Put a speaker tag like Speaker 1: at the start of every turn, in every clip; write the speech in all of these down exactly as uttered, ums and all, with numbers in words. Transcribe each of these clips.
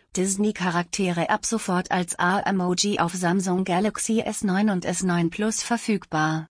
Speaker 1: Disney-Charaktere ab sofort als A-Emoji auf Samsung Galaxy S neun und S neun Plus verfügbar.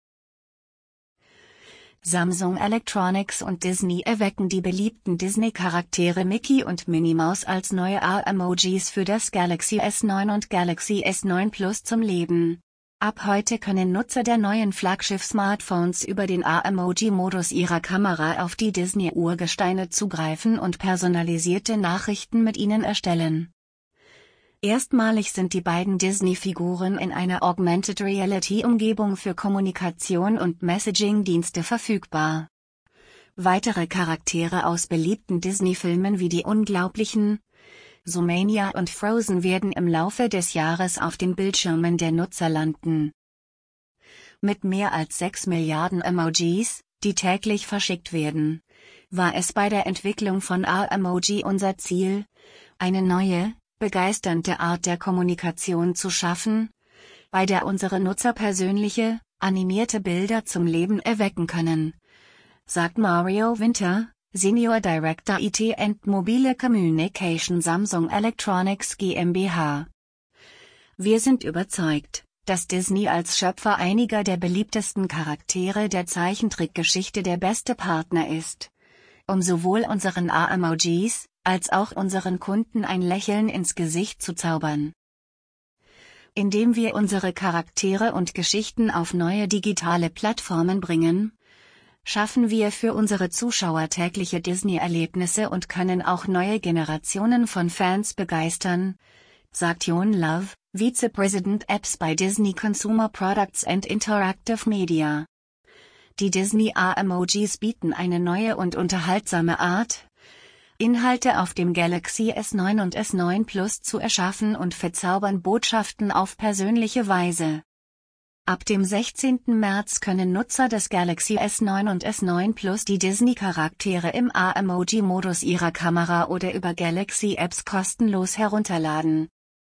Speaker 1: Samsung Electronics und Disney erwecken die beliebten Disney-Charaktere Mickey und Minnie Maus als neue A-Emojis für das Galaxy S neun und Galaxy S neun Plus zum Leben. Ab heute können Nutzer der neuen Flaggschiff-Smartphones über den A-Emoji-Modus ihrer Kamera auf die Disney-Urgesteine zugreifen und personalisierte Nachrichten mit ihnen erstellen. Erstmalig sind die beiden Disney-Figuren in einer Augmented Reality-Umgebung für Kommunikation und Messaging-Dienste verfügbar. Weitere Charaktere aus beliebten Disney-Filmen wie Die Unglaublichen, Zoomania und Frozen werden im Laufe des Jahres auf den Bildschirmen der Nutzer landen. Mit mehr als sechs Milliarden Emojis, die täglich verschickt werden, war es bei der Entwicklung von A-Emoji unser Ziel, eine neue, begeisternde Art der Kommunikation zu schaffen, bei der unsere Nutzer persönliche, animierte Bilder zum Leben erwecken können, sagt Mario Winter, Senior Director I T and Mobile Communication Samsung Electronics GmbH. Wir sind überzeugt, dass Disney als Schöpfer einiger der beliebtesten Charaktere der Zeichentrickgeschichte der beste Partner ist, um sowohl unseren A-Emojis, als auch unseren Kunden ein Lächeln ins Gesicht zu zaubern. Indem wir unsere Charaktere und Geschichten auf neue digitale Plattformen bringen, schaffen wir für unsere Zuschauer tägliche Disney-Erlebnisse und können auch neue Generationen von Fans begeistern, sagt Jon Love, Vice-President Apps bei Disney Consumer Products and Interactive Media. Die Disney A-Emojis bieten eine neue und unterhaltsame Art, Inhalte auf dem Galaxy S neun und S neun Plus zu erschaffen und verzaubern Botschaften auf persönliche Weise. Ab dem sechzehnten März können Nutzer des Galaxy S neun und S neun Plus die Disney-Charaktere im A-Emoji-Modus ihrer Kamera oder über Galaxy-Apps kostenlos herunterladen.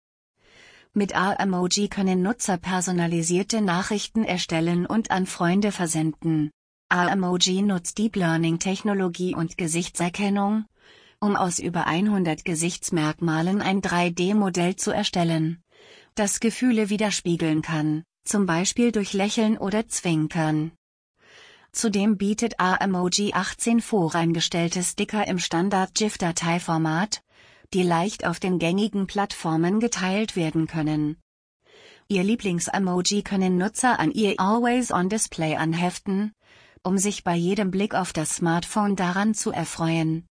Speaker 1: Mit A-Emoji können Nutzer personalisierte Nachrichten erstellen und an Freunde versenden. A-Emoji nutzt Deep Learning-Technologie und Gesichtserkennung, um aus über hundert Gesichtsmerkmalen ein drei D Modell zu erstellen, das Gefühle widerspiegeln kann, zum Beispiel durch Lächeln oder Zwinkern. Zudem bietet A-Emoji achtzehn voreingestellte Sticker im Standard-GIF-Dateiformat, die leicht auf den gängigen Plattformen geteilt werden können. Ihr Lieblings-Emoji können Nutzer an ihr Always-on-Display anheften, um sich bei jedem Blick auf das Smartphone daran zu erfreuen,